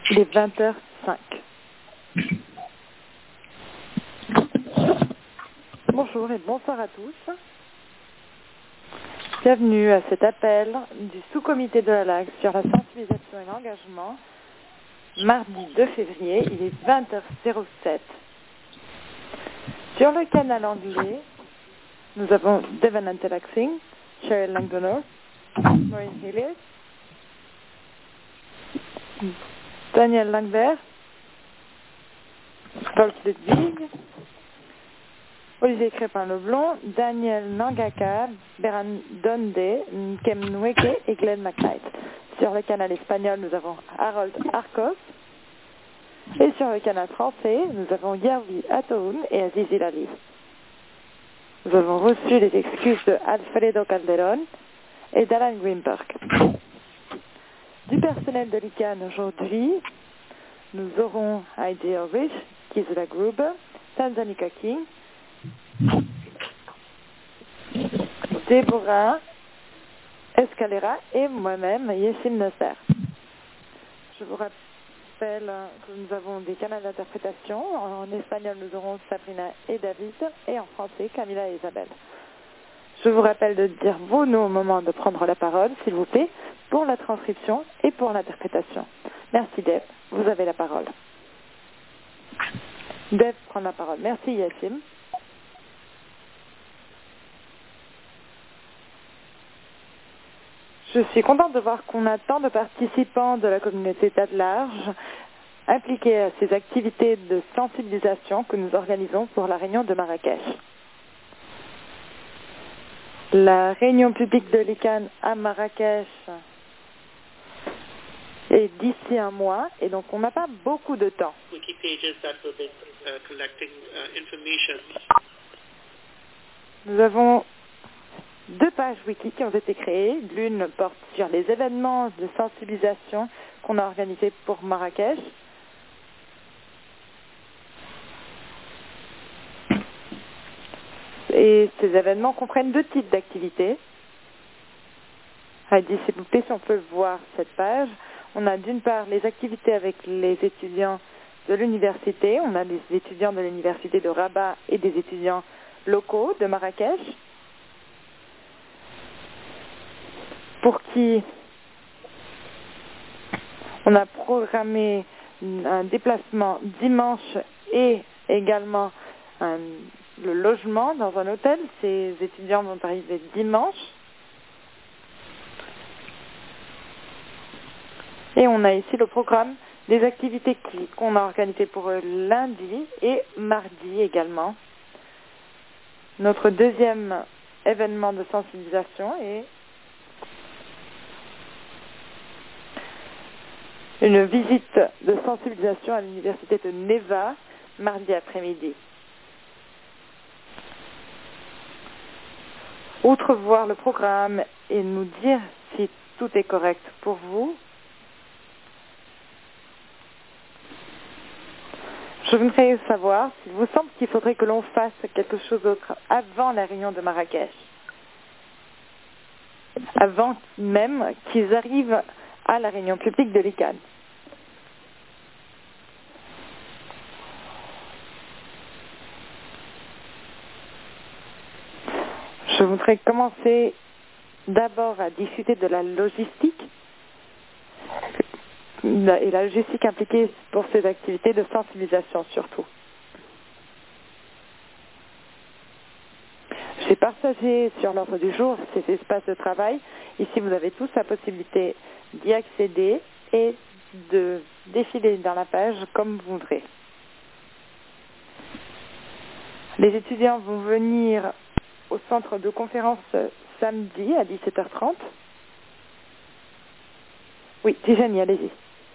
Il est 20h05. Bonjour et bonsoir à tous. Bienvenue à cet appel du sous-comité de la LAG sur la sensibilisation et l'engagement. Mardi 2 février, il est 20h07. Sur le canal anglais, nous avons Devon Antelaxing, Cheryl Langdonner, Maureen Hilliard, Daniel Langbert, Wolf Ludwig, Olivier Crépin-Leblond, Daniel Nangaka, Beran Donde, Kem Nweke et Glenn McKnight. Sur le canal espagnol, nous avons Harold Arcos. Et sur le canal français, nous avons Yervi Atoun et Azizi Laliv. Nous avons reçu les excuses de Alfredo Calderón et d'Alan Greenberg. Du personnel de l'ICANN aujourd'hui, nous aurons Heidi Ulrich, Gisela Gruber, Tanzanika King, Deborah Escalera et moi-même, Yessim Nasser. Je vous rappelle que nous avons des canaux d'interprétation. En espagnol, nous aurons Sabrina et David, et en français, Camilla et Isabelle. Je vous rappelle de dire vos noms au moment de prendre la parole, s'il vous plaît, pour la transcription et pour l'interprétation. Merci, Deb. Vous avez la parole. Deb prend la parole. Merci, Yassim. Je suis contente de voir qu'on a tant de participants de la communauté d'à large impliqués à ces activités de sensibilisation que nous organisons pour la réunion de Marrakech. La réunion publique de l'ICANN à Marrakech est d'ici un mois et donc on n'a pas beaucoup de temps. Nous avons 2 pages wiki qui ont été créées. L'une porte sur les événements de sensibilisation qu'on a organisés pour Marrakech. Et ces événements comprennent 2 types d'activités. Heidi, s'il vous plaît, si on peut voir cette page. On a d'une part les activités avec les étudiants de l'université. On a des étudiants de l'université de Rabat et des étudiants locaux de Marrakech, pour qui on a programmé un déplacement dimanche et également le logement dans un hôtel. Ces étudiants vont arriver dimanche. Et on a ici le programme des activités qu'on a organisées pour lundi et mardi également. Notre deuxième événement de sensibilisation est une visite de sensibilisation à l'université de Neva, mardi après-midi. Outre voir le programme et nous dire si tout est correct pour vous, je voudrais savoir s'il vous semble qu'il faudrait que l'on fasse quelque chose d'autre avant la réunion de Marrakech, avant même qu'ils arrivent à la réunion publique de l'ICANN. Je voudrais commencer d'abord à discuter de la logistique et la logistique impliquée pour ces activités de sensibilisation surtout. J'ai partagé sur l'ordre du jour ces espaces de travail. Ici, vous avez tous la possibilité d'y accéder et de défiler dans la page comme vous voudrez. Les étudiants vont venir au centre de conférence samedi à 17h30. Oui, Tijani, allez-y.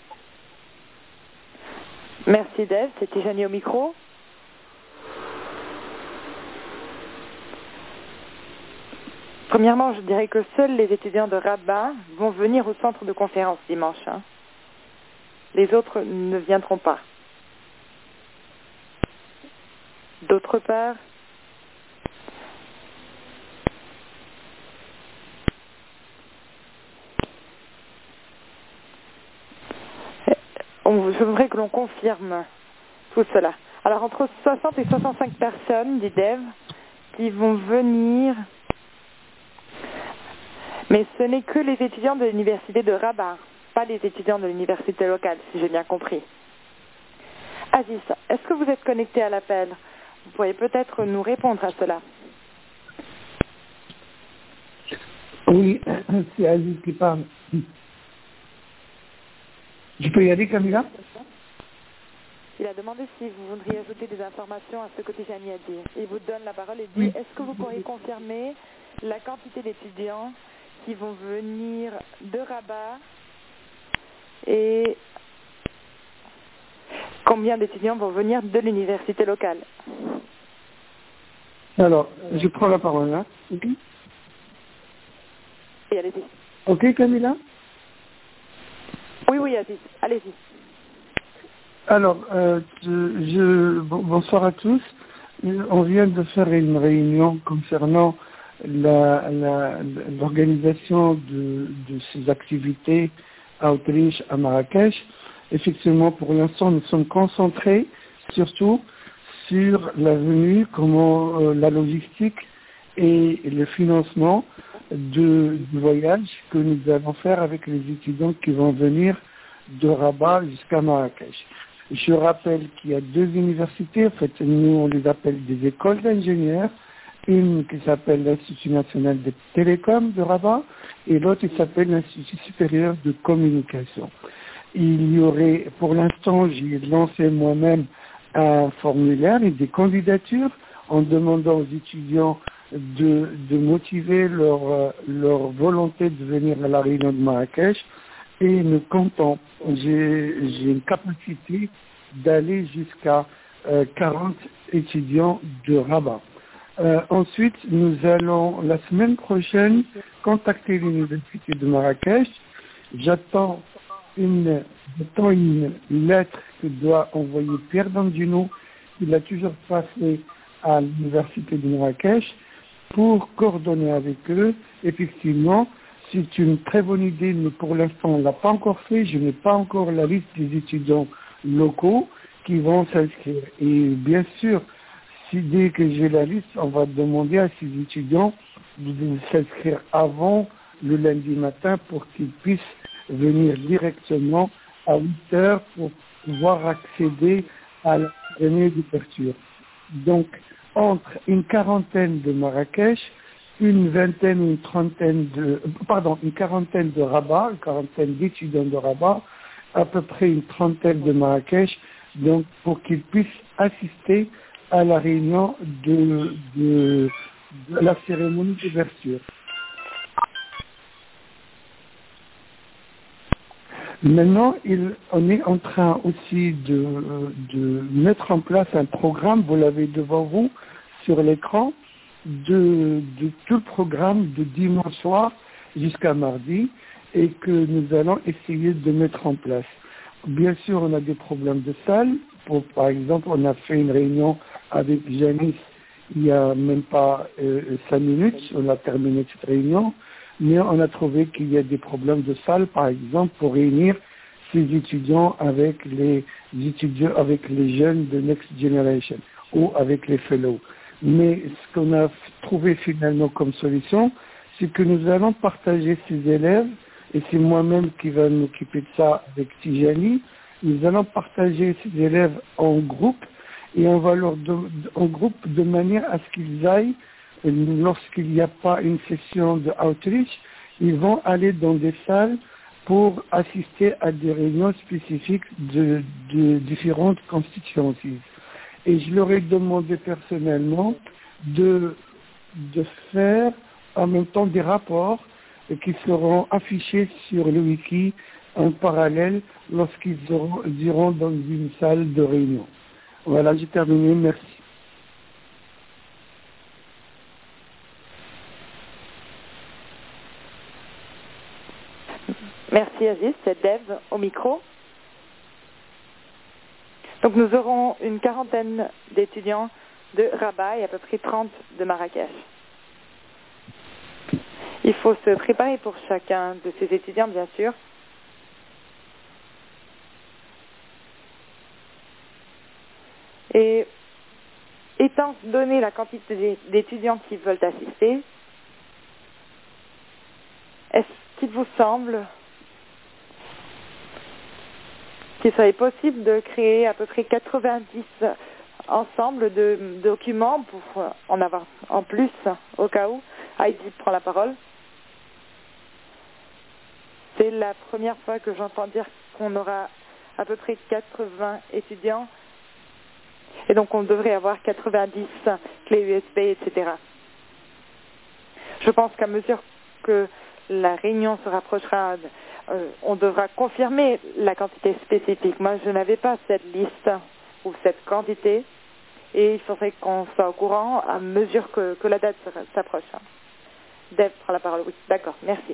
Merci Dave, c'est Tijani au micro. Premièrement, je dirais que seuls les étudiants de Rabat vont venir au centre de conférence dimanche. Les autres ne viendront pas. D'autre part, je voudrais que l'on confirme tout cela. Alors, entre 60 et 65 personnes, dit Dev, qui vont venir, mais ce n'est que les étudiants de l'université de Rabat, pas les étudiants de l'université locale, si j'ai bien compris. Aziz, est-ce que vous êtes connecté à l'appel? Vous pourriez peut-être nous répondre à cela. Oui, c'est Aziz qui parle. Je peux y aller, Camilla? Il a demandé si vous voudriez ajouter des informations à ce que Tijani a dit. Il vous donne la parole et dit, est-ce que vous pourriez confirmer la quantité d'étudiants qui vont venir de Rabat et combien d'étudiants vont venir de l'université locale? Alors, je prends la parole là. Ok, Oui, allez-y. ok, Camilla? Oui, Aziz, allez-y. Alors, bonsoir à tous. On vient de faire une réunion concernant l'organisation de ces activités à Autriche, à Marrakech. Effectivement, pour l'instant, nous sommes concentrés surtout sur la venue, comment la logistique et le financement du voyage que nous allons faire avec les étudiants qui vont venir de Rabat jusqu'à Marrakech. Je rappelle qu'il y a deux universités, en fait, nous on les appelle des écoles d'ingénieurs, une qui s'appelle l'Institut national des télécoms de Rabat et l'autre qui s'appelle l'Institut supérieur de communication. Il y aurait, pour l'instant, j'ai lancé moi-même un formulaire et des candidatures en demandant aux étudiants de motiver leur volonté de venir à la réunion de Marrakech. Et nous comptons, j'ai une capacité d'aller jusqu'à 40 étudiants de Rabat. Ensuite, nous allons la semaine prochaine contacter l'université de Marrakech. J'attends une lettre que doit envoyer Pierre Dandino, qu'il a toujours passé à l'université de Marrakech, pour coordonner avec eux. Effectivement, c'est une très bonne idée, mais pour l'instant, on ne l'a pas encore fait. Je n'ai pas encore la liste des étudiants locaux qui vont s'inscrire. Et bien sûr, dès que j'ai la liste, on va demander à ces étudiants de s'inscrire avant le lundi matin pour qu'ils puissent venir directement à 8 heures pour pouvoir accéder à la journée d'ouverture. Donc, entre une quarantaine de Marrakech, une quarantaine de Rabat, une quarantaine d'étudiants de Rabat, à peu près une trentaine de Marrakech, donc pour qu'ils puissent assister à la réunion de la cérémonie d'ouverture. Maintenant, on est en train aussi de mettre en place un programme, vous l'avez devant vous sur l'écran, de tout le programme de dimanche soir jusqu'à mardi et que nous allons essayer de mettre en place. Bien sûr, on a des problèmes de salle. Par exemple, on a fait une réunion avec Janice il n'y a même pas 5 minutes, on a terminé cette réunion, mais on a trouvé qu'il y a des problèmes de salle, par exemple, pour réunir ces étudiants avec les jeunes de Next Generation ou avec les fellows. Mais ce qu'on a trouvé finalement comme solution, c'est que nous allons partager ces élèves, et c'est moi-même qui va m'occuper de ça avec Tijani, nous allons partager ces élèves en groupe, et on va en groupe de manière à ce qu'ils aillent, lorsqu'il n'y a pas une session de outreach, ils vont aller dans des salles pour assister à des réunions spécifiques de différentes constituencies. Et je leur ai demandé personnellement de faire en même temps des rapports qui seront affichés sur le wiki en parallèle lorsqu'ils iront dans une salle de réunion. Voilà, j'ai terminé. Merci. Merci Aziz, c'est Dev au micro. Donc nous aurons une quarantaine d'étudiants de Rabat et à peu près 30 de Marrakech. Il faut se préparer pour chacun de ces étudiants, bien sûr. Et étant donné la quantité d'étudiants qui veulent assister, est-ce qu'il vous semble qu'il serait possible de créer à peu près 90 ensembles de documents pour en avoir en plus au cas où? Heidi prend la parole. C'est la première fois que j'entends dire qu'on aura à peu près 80 étudiants et donc on devrait avoir 90 clés USB, etc. Je pense qu'à mesure que la réunion se rapprochera, on devra confirmer la quantité spécifique. Moi, je n'avais pas cette liste ou cette quantité et il faudrait qu'on soit au courant à mesure que la date s'approche. Dave prend la parole. Oui, d'accord, merci.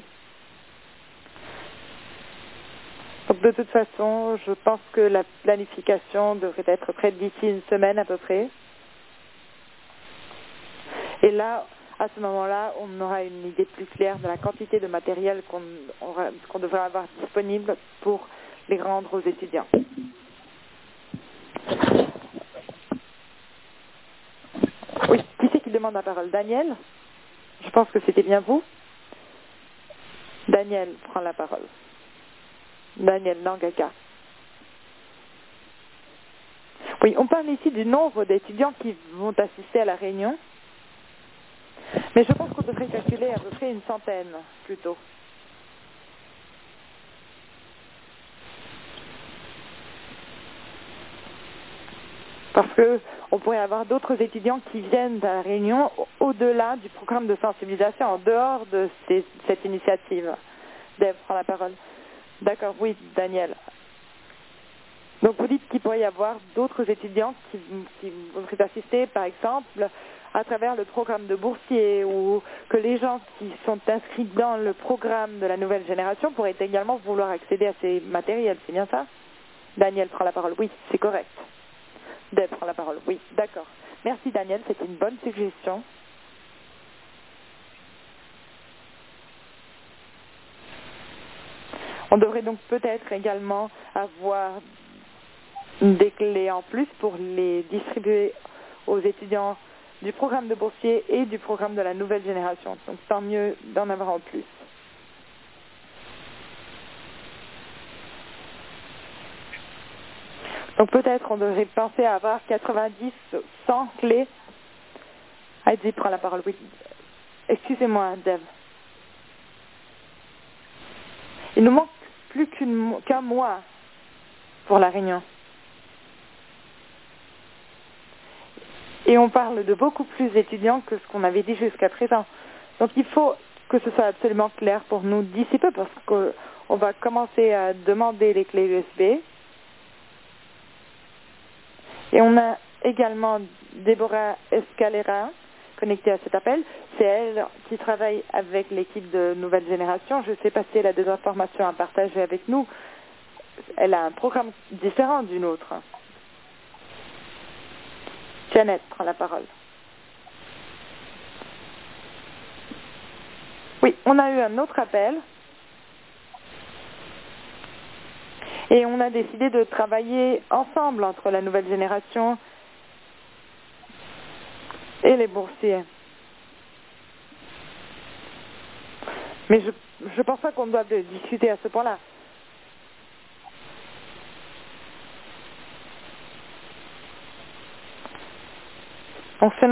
Donc de toute façon, je pense que la planification devrait être prête d'ici une semaine à peu près. Et là, à ce moment-là, on aura une idée plus claire de la quantité de matériel qu'on devrait avoir disponible pour les rendre aux étudiants. Oui, qui c'est qui demande la parole? Daniel? Je pense que c'était bien vous. Daniel prend la parole. Daniel Nangaka. Oui, on parle ici du nombre d'étudiants qui vont assister à la réunion, mais je pense qu'on devrait calculer à peu près une centaine plutôt. Parce qu'on pourrait avoir d'autres étudiants qui viennent à la réunion au-delà du programme de sensibilisation, en dehors de cette initiative. Dave prend la parole. D'accord, oui, Daniel. Donc vous dites qu'il pourrait y avoir d'autres étudiants qui voudraient assister, par exemple, à travers le programme de boursiers, ou que les gens qui sont inscrits dans le programme de la nouvelle génération pourraient également vouloir accéder à ces matériels, c'est bien ça? Daniel prend la parole. Oui, c'est correct. Dave prend la parole. Oui, d'accord. Merci Daniel, c'est une bonne suggestion. On devrait donc peut-être également avoir des clés en plus pour les distribuer aux étudiants du programme de boursier et du programme de la nouvelle génération. Donc tant mieux d'en avoir en plus. Donc peut-être on devrait penser à avoir 90, 100 clés. Heidi prend la parole. Oui. Excusez-moi, Dave. Il nous manque plus qu'un mois pour la réunion. Et on parle de beaucoup plus d'étudiants que ce qu'on avait dit jusqu'à présent. Donc il faut que ce soit absolument clair pour nous d'ici peu, parce qu'on va commencer à demander les clés USB. Et on a également Déborah Escalera connectée à cet appel. C'est elle qui travaille avec l'équipe de Nouvelle Génération. Je ne sais pas si elle a des informations à partager avec nous. Elle a un programme différent du nôtre. Janet prend la parole. Oui, on a eu un autre appel. Et on a décidé de travailler ensemble entre la nouvelle génération et les boursiers. Mais je pense pas qu'on doit discuter à ce point-là. On fait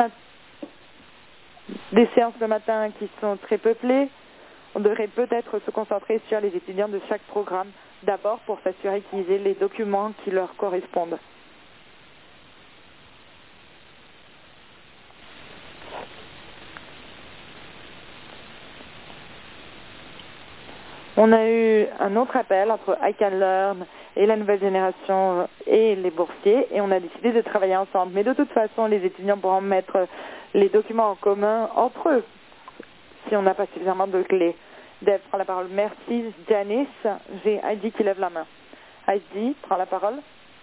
des séances le matin qui sont très peuplées. On devrait peut-être se concentrer sur les étudiants de chaque programme, d'abord pour s'assurer qu'ils aient les documents qui leur correspondent. On a eu un autre appel entre I Can Learn et la nouvelle génération et les boursiers, et on a décidé de travailler ensemble. Mais de toute façon, les étudiants pourront mettre les documents en commun entre eux si on n'a pas suffisamment de clés. Dave prend la parole. Merci Janice. J'ai Heidi qui lève la main. Heidi prend la parole.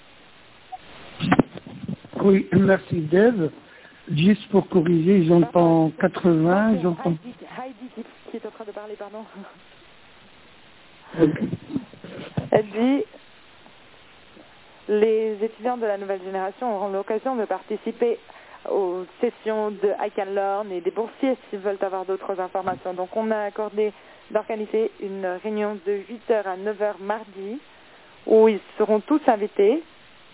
Oui, merci Dave. Juste pour corriger, j'entends 80, j'entends... Heidi qui est en train de parler, pardon. Okay. Elle dit les étudiants de la nouvelle génération auront l'occasion de participer aux sessions de I Can Learn et des boursiers s'ils veulent avoir d'autres informations. Donc on a accordé d'organiser une réunion de 8h à 9h mardi où ils seront tous invités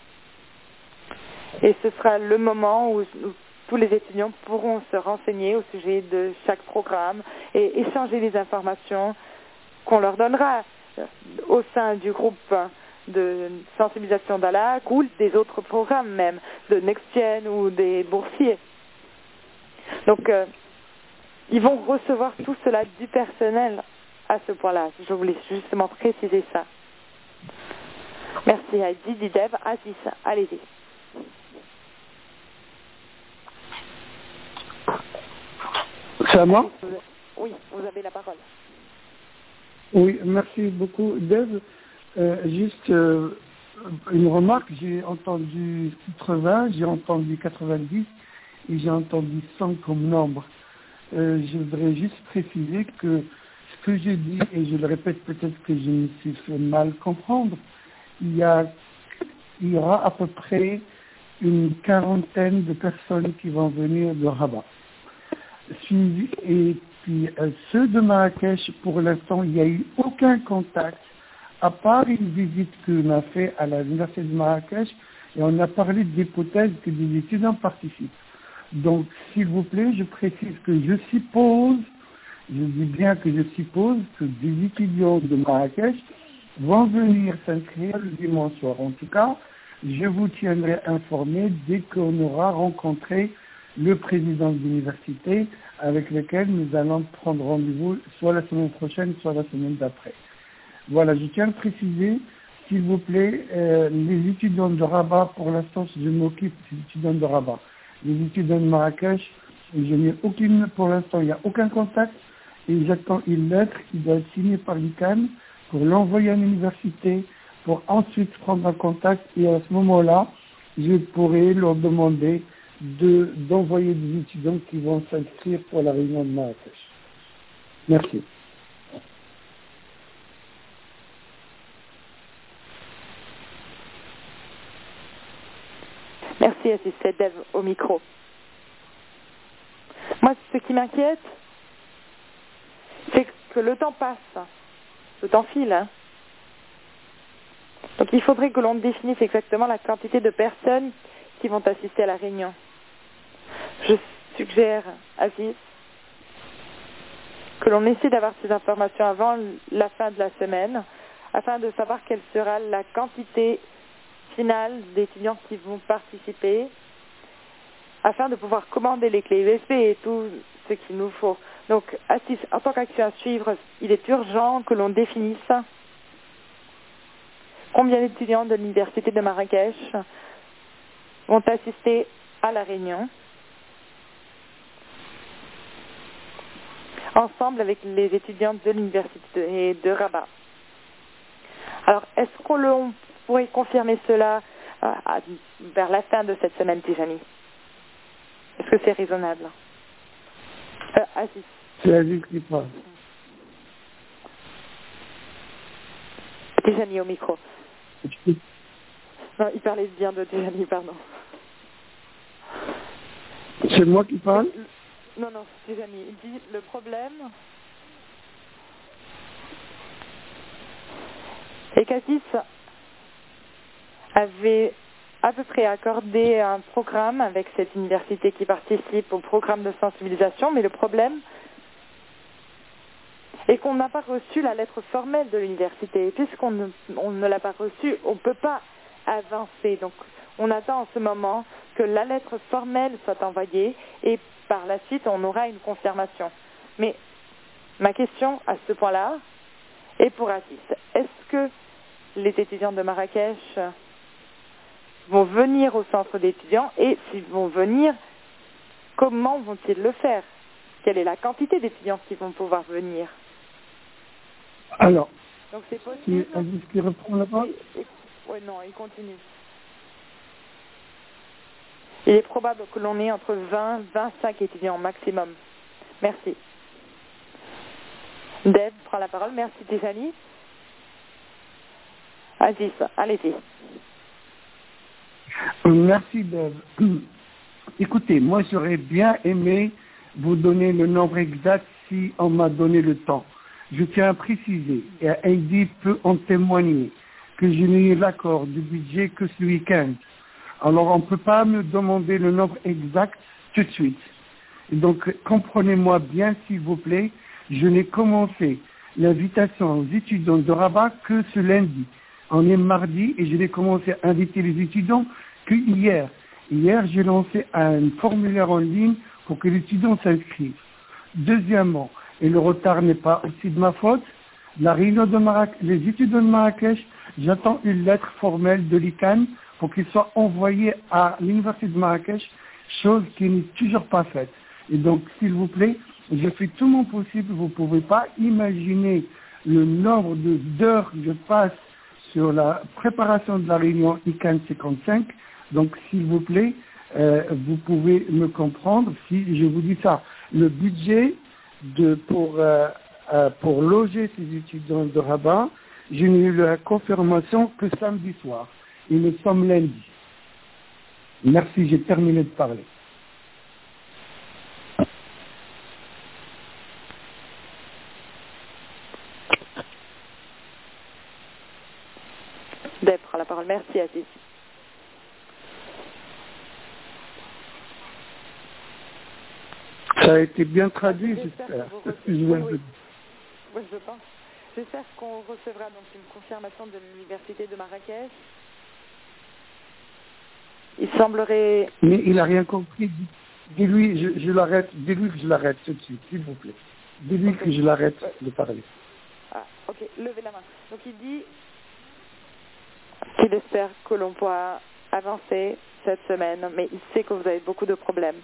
et ce sera le moment où tous les étudiants pourront se renseigner au sujet de chaque programme et échanger les informations qu'on leur donnera au sein du groupe de sensibilisation d'ALAC ou des autres programmes même, de NextGen ou des boursiers. Donc, ils vont recevoir tout cela du personnel à ce point-là. Je voulais justement préciser ça. Merci Heidi, dit Deb. Aziz, allez-y. C'est à moi? Oui, vous avez la parole. Oui, merci beaucoup, Deb. Juste une remarque, j'ai entendu 80, j'ai entendu 90 et j'ai entendu 100 comme nombre. Je voudrais juste préciser que ce que j'ai dit, et je le répète peut-être que je me suis fait mal comprendre, il y aura à peu près une quarantaine de personnes qui vont venir de Rabat. Et puis ceux de Marrakech, pour l'instant, il n'y a eu aucun contact, à part une visite qu'on a fait à l'université de Marrakech, et on a parlé d'hypothèses que des étudiants participent. Donc, s'il vous plaît, je précise que je suppose, je dis bien que je suppose que des étudiants de Marrakech vont venir s'inscrire le dimanche soir. En tout cas, je vous tiendrai informé dès qu'on aura rencontré le président de l'université avec lequel nous allons prendre rendez-vous soit la semaine prochaine, soit la semaine d'après. Voilà, je tiens à préciser, s'il vous plaît, les étudiants de Rabat, pour l'instant, je m'occupe des étudiants de Rabat. Les étudiants de Marrakech, je n'ai aucune, pour l'instant, il n'y a aucun contact, et j'attends une lettre qui doit être signée par l'ICANN pour l'envoyer à l'université, pour ensuite prendre un contact, et à ce moment-là, je pourrai leur demander d'envoyer des étudiants qui vont s'inscrire pour la réunion de Marrakech. Merci. Merci Assis, c'est Dev au micro. Moi, ce qui m'inquiète, c'est que le temps passe. Le temps file. Hein. Donc il faudrait que l'on définisse exactement la quantité de personnes qui vont assister à la réunion. Je suggère, Aziz, que l'on essaie d'avoir ces informations avant la fin de la semaine, afin de savoir quelle sera la quantité finale d'étudiants qui vont participer, afin de pouvoir commander les clés USB et tout ce qu'il nous faut. Donc, Aziz, en tant qu'action à suivre, il est urgent que l'on définisse combien d'étudiants de l'université de Marrakech vont assister à la réunion, ensemble avec les étudiants de l'université de Rabat. Alors, est-ce qu'on pourrait confirmer cela vers la fin de cette semaine, Tijani? Est-ce que c'est raisonnable? Aziz. C'est Aziz qui parle. Tijani au micro. Non, il parlait bien de Tijani, pardon. C'est moi qui parle? Non, Tijani, il dit le problème est qu'Aziz avait à peu près accordé un programme avec cette université qui participe au programme de sensibilisation, mais le problème est qu'on n'a pas reçu la lettre formelle de l'université. Et puisqu'on ne l'a pas reçue, on ne peut pas avancer. Donc, on attend en ce moment que la lettre formelle soit envoyée et par la suite, on aura une confirmation. Mais ma question à ce point-là est pour Aziz. Est-ce que les étudiants de Marrakech vont venir au centre d'étudiants et s'ils vont venir, comment vont-ils le faire? Quelle est la quantité d'étudiants qui vont pouvoir venir? Alors, donc c'est possible. C'est Aziz qui reprend la parole? Oui, non, il continue. Il est probable que l'on ait entre 20 et 25 étudiants maximum. Merci. Deb prend la parole. Merci Tijani. Aziz, allez-y. Merci, Bev. Écoutez, moi, j'aurais bien aimé vous donner le nombre exact si on m'a donné le temps. Je tiens à préciser, et Heidi peut en témoigner, que je n'ai eu l'accord du budget que ce week-end. Alors, on ne peut pas me demander le nombre exact tout de suite. Et donc, comprenez-moi bien, s'il vous plaît, je n'ai commencé l'invitation aux étudiants de Rabat que ce lundi. On est mardi et je n'ai commencé à inviter les étudiants que hier. Hier, j'ai lancé un formulaire en ligne pour que les étudiants s'inscrivent. Deuxièmement, et le retard n'est pas aussi de ma faute, la réunion de les étudiants de Marrakech, j'attends une lettre formelle de l'ICANN pour qu'il soit envoyé à l'université de Marrakech, chose qui n'est toujours pas faite. Et donc, s'il vous plaît, je fais tout mon possible. Vous ne pouvez pas imaginer le nombre d'heures que je passe sur la préparation de la réunion ICANN 55. Donc, s'il vous plaît, vous pouvez me comprendre si je vous dis ça. Le budget pour loger ces étudiants de Rabat, je n'ai eu la confirmation que samedi soir. Et nous sommes lundi. Merci, j'ai terminé de parler. Deb prend la parole. Merci, Aziz. Ça a été bien traduit, j'espère. Oui, je pense. J'espère qu'on recevra donc une confirmation de l'université de Marrakech. Il semblerait... Mais il n'a rien compris. Dis-lui, je l'arrête. Dis-lui que je l'arrête tout de suite, s'il vous plaît. Dis-lui que je l'arrête de parler. Ah, ok, levez la main. Donc il dit qu'il espère que l'on pourra avancer cette semaine, mais il sait que vous avez beaucoup de problèmes.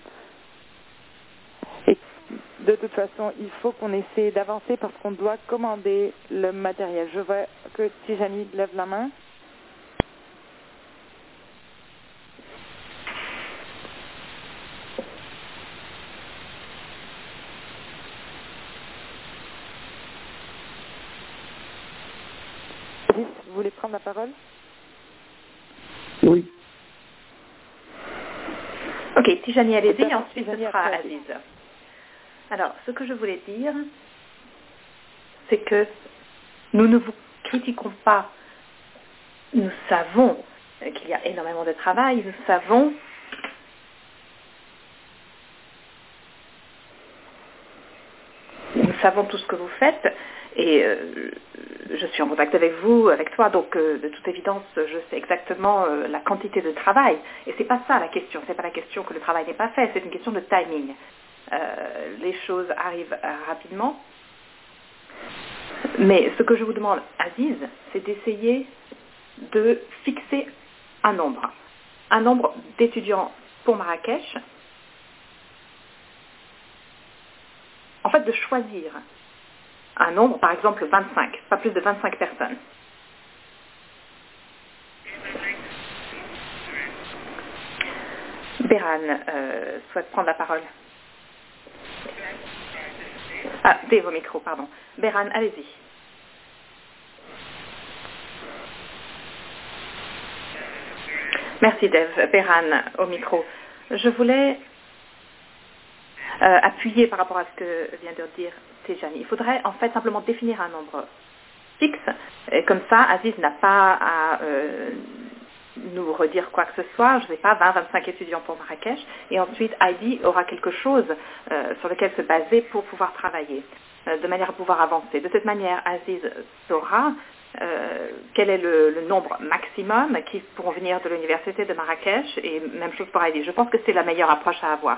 Et de toute façon, il faut qu'on essaie d'avancer parce qu'on doit commander le matériel. Je vois que Tijani lève la main. Vous voulez prendre la parole? Oui. Ok, Tijani, allez-y, ensuite ce sera Aziz. Alors, ce que je voulais dire, c'est que nous ne vous critiquons pas. Nous savons qu'il y a énormément de travail, nous savons tout ce que vous faites, et je suis en contact avec vous, avec toi, donc de toute évidence, je sais exactement la quantité de travail. Et c'est pas ça la question, c'est pas la question que le travail n'est pas fait, c'est une question de timing. Les choses arrivent rapidement. Mais ce que je vous demande, Aziz, c'est d'essayer de fixer un nombre d'étudiants pour Marrakech. En fait, de choisir un nombre, par exemple 25, pas plus de 25 personnes. Beran souhaite prendre la parole. Ah, Dave au micro, pardon. Beran, allez-y. Merci Dave. Beran au micro. Je voulais appuyer par rapport à ce que vient de dire Tijani. Il faudrait en fait simplement définir un nombre fixe, et comme ça Aziz n'a pas à nous redire quoi que ce soit. Je ne sais pas, 20-25 étudiants pour Marrakech, et ensuite Heidi aura quelque chose sur lequel se baser pour pouvoir travailler, de manière à pouvoir avancer. De cette manière, Aziz saura quel est le nombre maximum qui pourront venir de l'université de Marrakech, et même chose pour Heidi. Je pense que c'est la meilleure approche à avoir.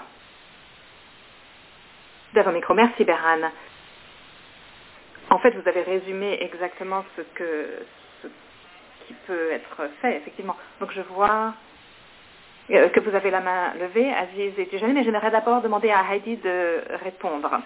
Devant le micro. Merci Beran. En fait, vous avez résumé exactement ce qui peut être fait, effectivement. Donc je vois que vous avez la main levée, Aziz et Tijani, mais j'aimerais d'abord demander à Heidi de répondre.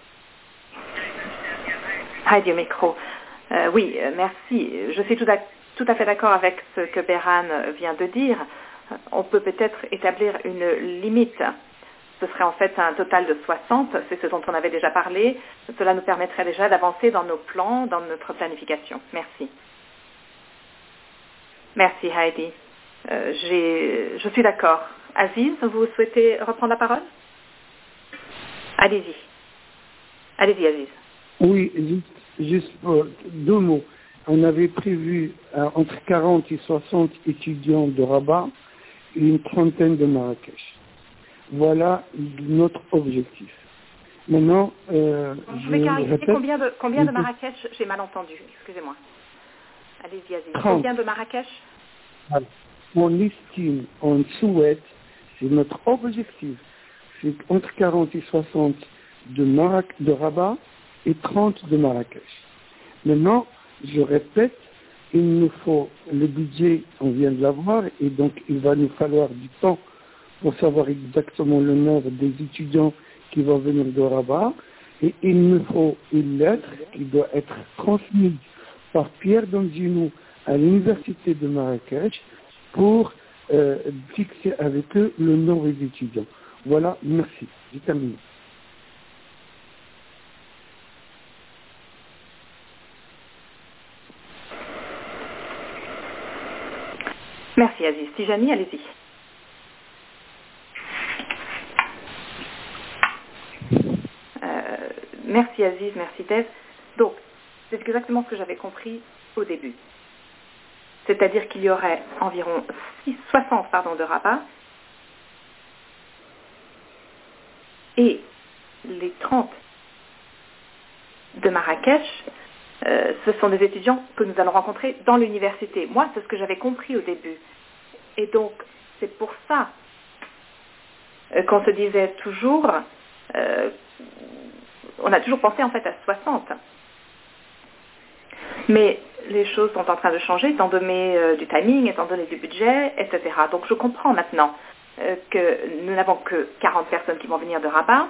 Heidi au micro. Oui, merci. Je suis tout à fait d'accord avec ce que Beran vient de dire. On peut peut-être établir une limite. Ce serait en fait un total de 60, c'est ce dont on avait déjà parlé. Cela nous permettrait déjà d'avancer dans nos plans, dans notre planification. Merci. Merci Heidi. Je suis d'accord. Aziz, vous souhaitez reprendre la parole? Allez-y. Allez-y, Aziz. Oui, juste deux mots. On avait prévu entre 40 et 60 étudiants de Rabat et une trentaine de Marrakech. Voilà notre objectif. Maintenant, vous pouvez clarifier combien de Marrakech? J'ai mal entendu, excusez-moi. Allez-y, Aziz. 30. Combien de Marrakech? Voilà. On estime, on souhaite, c'est notre objectif, c'est entre 40 et 60 de Rabat et 30 de Marrakech. Maintenant, je répète, il nous faut le budget, on vient de l'avoir, et donc il va nous falloir du temps pour savoir exactement le nombre des étudiants qui vont venir de Rabat, et il nous faut une lettre qui doit être transmise par Pierre Donzinou à l'université de Marrakech pour fixer avec eux le nombre d'étudiants. Voilà, merci. J'ai terminé. Merci Aziz. Tijani, allez-y. Merci Aziz, merci Thèse. Donc, c'est exactement ce que j'avais compris au début. C'est-à-dire qu'il y aurait environ 60 de Rabat et les 30 de Marrakech, ce sont des étudiants que nous allons rencontrer dans l'université. Moi, c'est ce que j'avais compris au début. Et donc, c'est pour ça qu'on se disait toujours, on a toujours pensé en fait à 60. Mais les choses sont en train de changer, étant donné du timing, étant donné du budget, etc. Donc je comprends maintenant que nous n'avons que 40 personnes qui vont venir de Rabat,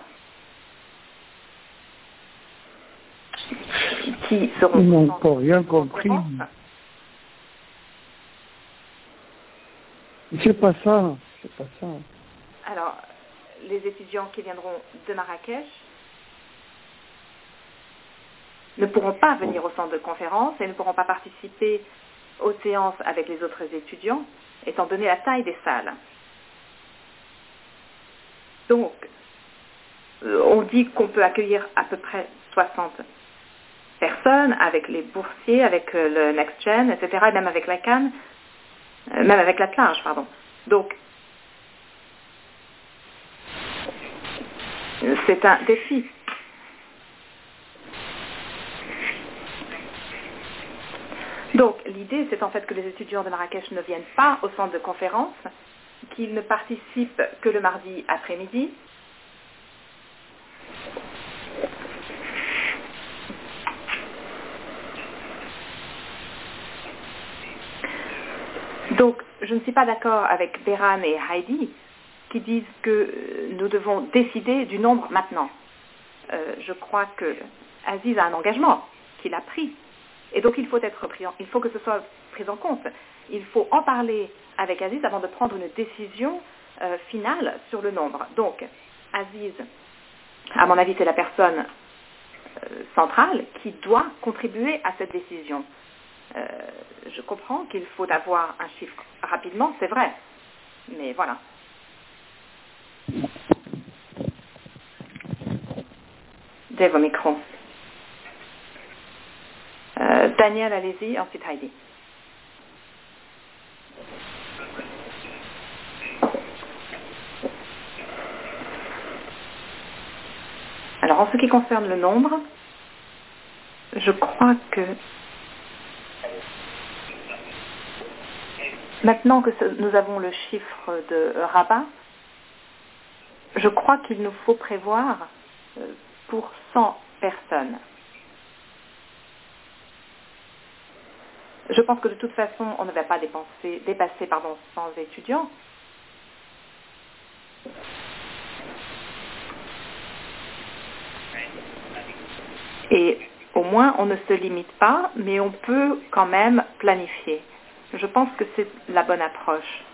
qui seront... Ils n'ont encore rien compris. C'est pas ça. Alors, les étudiants qui viendront de Marrakech ne pourront pas venir au centre de conférence et ne pourront pas participer aux séances avec les autres étudiants, étant donné la taille des salles. Donc, on dit qu'on peut accueillir à peu près 60 personnes avec les boursiers, avec le Next Gen, etc., et même avec la CAN, même avec la plage, pardon. Donc, c'est un défi. Donc, l'idée, c'est en fait que les étudiants de Marrakech ne viennent pas au centre de conférence, qu'ils ne participent que le mardi après-midi. Donc, je ne suis pas d'accord avec Beran et Heidi qui disent que nous devons décider du nombre maintenant. Je crois que Aziz a un engagement qu'il a pris. Et donc, il faut que ce soit pris en compte. Il faut en parler avec Aziz avant de prendre une décision finale sur le nombre. Donc, Aziz, à mon avis, c'est la personne centrale qui doit contribuer à cette décision. Je comprends qu'il faut avoir un chiffre rapidement, c'est vrai. Mais voilà. Dave au micro. Daniel, allez-y, ensuite Heidi. Alors, en ce qui concerne le nombre, je crois que maintenant que nous avons le chiffre de Rabat, je crois qu'il nous faut prévoir pour 100 personnes. Je pense que de toute façon, on ne va pas dépasser 100 étudiants. Et au moins, on ne se limite pas, mais on peut quand même planifier. Je pense que c'est la bonne approche.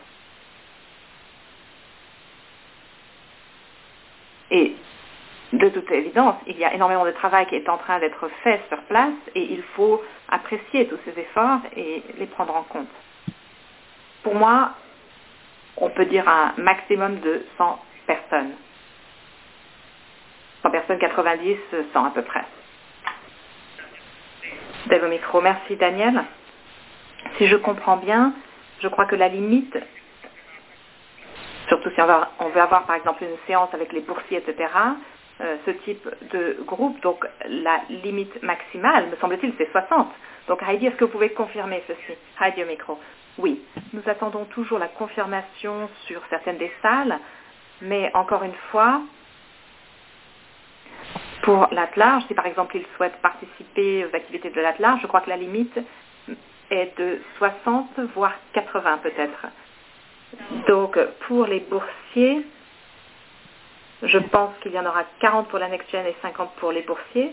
Et de toute évidence, il y a énormément de travail qui est en train d'être fait sur place et il faut apprécier tous ces efforts et les prendre en compte. Pour moi, on peut dire un maximum de 100 personnes. 100 personnes, 90, 100 à peu près. Dave au micro. Merci Daniel. Si je comprends bien, je crois que la limite, surtout si on veut avoir par exemple une séance avec les boursiers, etc., ce type de groupe, donc la limite maximale, me semble-t-il, c'est 60. Donc Heidi, est-ce que vous pouvez confirmer ceci? Heidi au micro. Oui, nous attendons toujours la confirmation sur certaines des salles, mais encore une fois, pour l'Atlas, si par exemple ils souhaitent participer aux activités de l'Atlas, je crois que la limite est de 60, voire 80 peut-être. Donc pour les boursiers, je pense qu'il y en aura 40 pour la Next Gen et 50 pour les boursiers.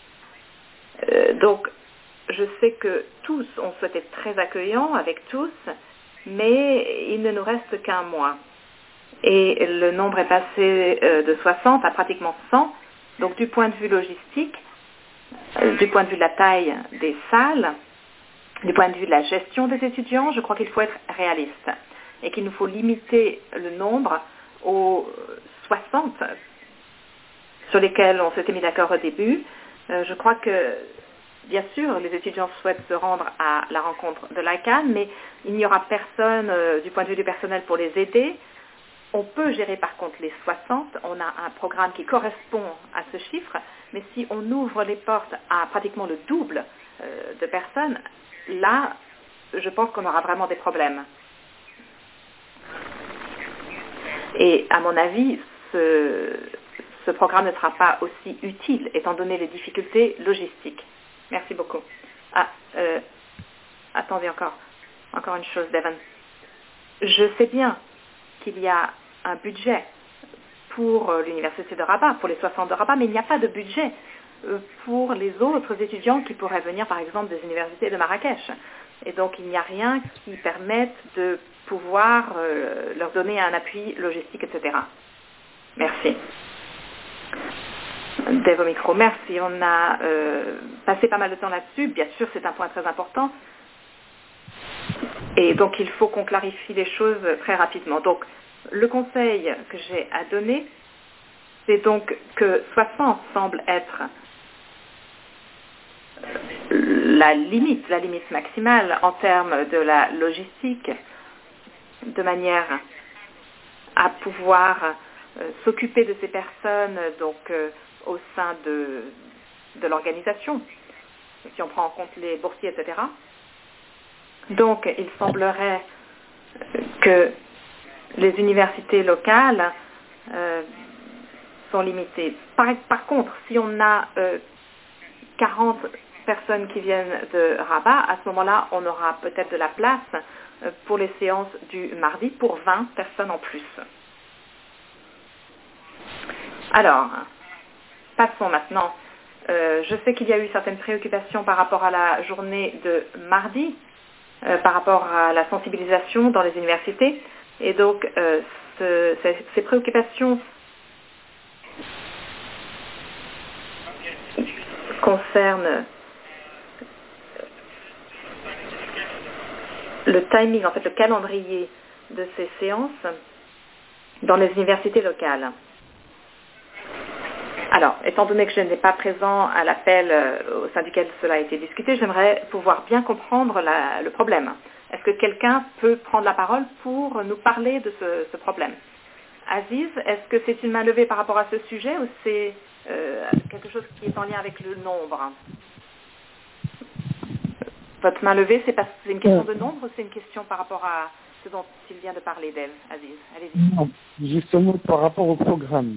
Donc je sais que tous, on souhaite être très accueillants avec tous, mais il ne nous reste qu'un mois. Et le nombre est passé de 60 à pratiquement 100. Donc du point de vue logistique, du point de vue de la taille des salles, du point de vue de la gestion des étudiants, je crois qu'il faut être réaliste et qu'il nous faut limiter le nombre aux 60 sur lesquels on s'était mis d'accord au début. Je crois que, bien sûr, les étudiants souhaitent se rendre à la rencontre de l'ICANN, mais il n'y aura personne du point de vue du personnel pour les aider. On peut gérer par contre les 60, on a un programme qui correspond à ce chiffre, mais si on ouvre les portes à pratiquement le double de personnes, là, je pense qu'on aura vraiment des problèmes. Et à mon avis, ce programme ne sera pas aussi utile, étant donné les difficultés logistiques. Merci beaucoup. Attendez encore une chose, Devon. Je sais bien qu'il y a un budget pour l'université de Rabat, pour les 60 de Rabat, mais il n'y a pas de budget pour les autres étudiants qui pourraient venir, par exemple, des universités de Marrakech. Et donc, il n'y a rien qui permette de pouvoir leur donner un appui logistique, etc. Merci. Dave au micro, merci. On a passé pas mal de temps là-dessus. Bien sûr, c'est un point très important. Et donc, il faut qu'on clarifie les choses très rapidement. Donc, le conseil que j'ai à donner, c'est donc que 60 semble être la limite maximale en termes de la logistique, de manière à pouvoir s'occuper de ces personnes donc au sein de l'organisation, si on prend en compte les boursiers, etc. Donc, il semblerait que les universités locales sont limitées. Par contre, si on a 40 personnes qui viennent de Rabat, à ce moment-là, on aura peut-être de la place pour les séances du mardi pour 20 personnes en plus. Alors, passons maintenant. Je sais qu'il y a eu certaines préoccupations par rapport à la journée de mardi, par rapport à la sensibilisation dans les universités. Et donc, ces préoccupations concernent le timing, en fait, le calendrier de ces séances dans les universités locales. Alors, étant donné que je n'étais pas présent à l'appel au sein duquel cela a été discuté, j'aimerais pouvoir bien comprendre le problème. Est-ce que quelqu'un peut prendre la parole pour nous parler de ce problème? Aziz, est-ce que c'est une main levée par rapport à ce sujet ou c'est quelque chose qui est en lien avec le nombre? Votre main levée, c'est une question de nombre ou c'est une question par rapport à ce dont il vient de parler d'elle, Aziz? Allez-y. Non, justement par rapport au programme.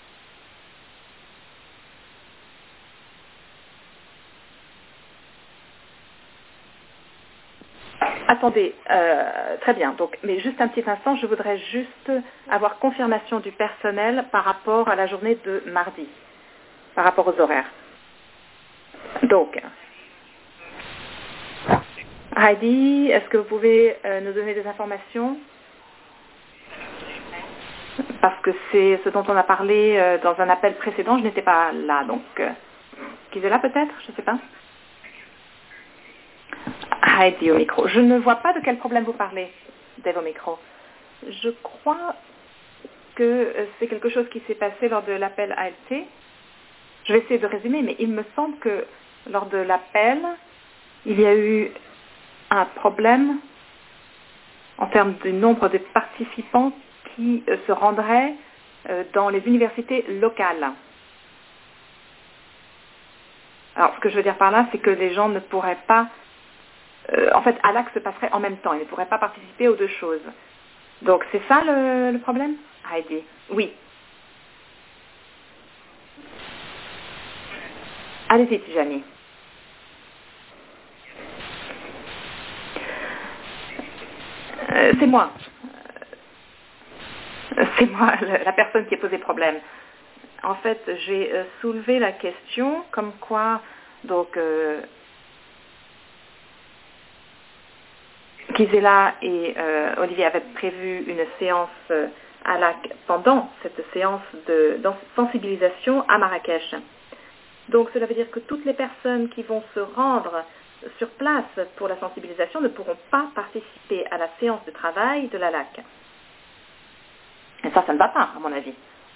Attendez, très bien. Donc, mais juste un petit instant, je voudrais juste avoir confirmation du personnel par rapport à la journée de mardi, par rapport aux horaires. Donc, Heidi, est-ce que vous pouvez nous donner des informations? Parce que c'est ce dont on a parlé dans un appel précédent, je n'étais pas là, donc qui est là peut-être, je ne sais pas. Heidi au micro. Je ne vois pas de quel problème vous parlez, Dave au micro. je crois que c'est quelque chose qui s'est passé lors de l'appel ALT. Je vais essayer de résumer, mais il me semble que lors de l'appel, il y a eu un problème en termes du nombre de participants qui se rendraient dans les universités locales. Alors, ce que je veux dire par là, c'est que les gens ne pourraient pas... en fait, ALAC se passerait en même temps. Ils ne pourraient pas participer aux deux choses. Donc, c'est ça le problème, Heidi? Oui. Allez-y, Tijani. C'est moi. C'est moi, la personne qui a posé problème. En fait, j'ai soulevé la question comme quoi, donc, Gisela et Olivier avaient prévu une séance pendant cette séance de sensibilisation à Marrakech. Donc, cela veut dire que toutes les personnes qui vont se rendre sur place pour la sensibilisation ne pourront pas participer à la séance de travail de la LAC. Et ça ne va pas, à mon avis.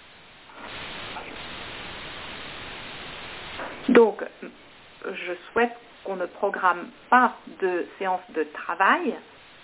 Donc, je souhaite qu'on ne programme pas de séance de travail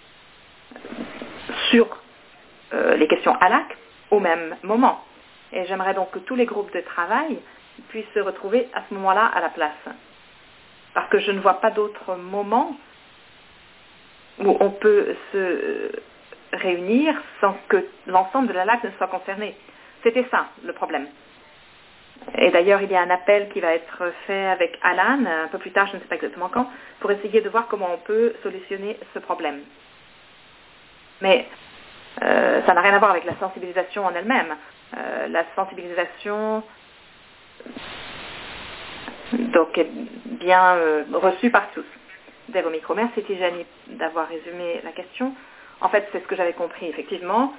sur les questions ALAC au même moment. Et j'aimerais donc que tous les groupes de travail puissent se retrouver à ce moment-là à la place. Parce que je ne vois pas d'autre moment où on peut se réunir sans que l'ensemble de la LAC ne soit concerné. C'était ça, le problème. Et d'ailleurs, il y a un appel qui va être fait avec Alan, un peu plus tard, je ne sais pas exactement quand, pour essayer de voir comment on peut solutionner ce problème. Mais ça n'a rien à voir avec la sensibilisation en elle-même. La sensibilisation donc, est bien reçue par tous. Dave au micro. Merci Tijani d'avoir résumé la question. En fait, c'est ce que j'avais compris, effectivement.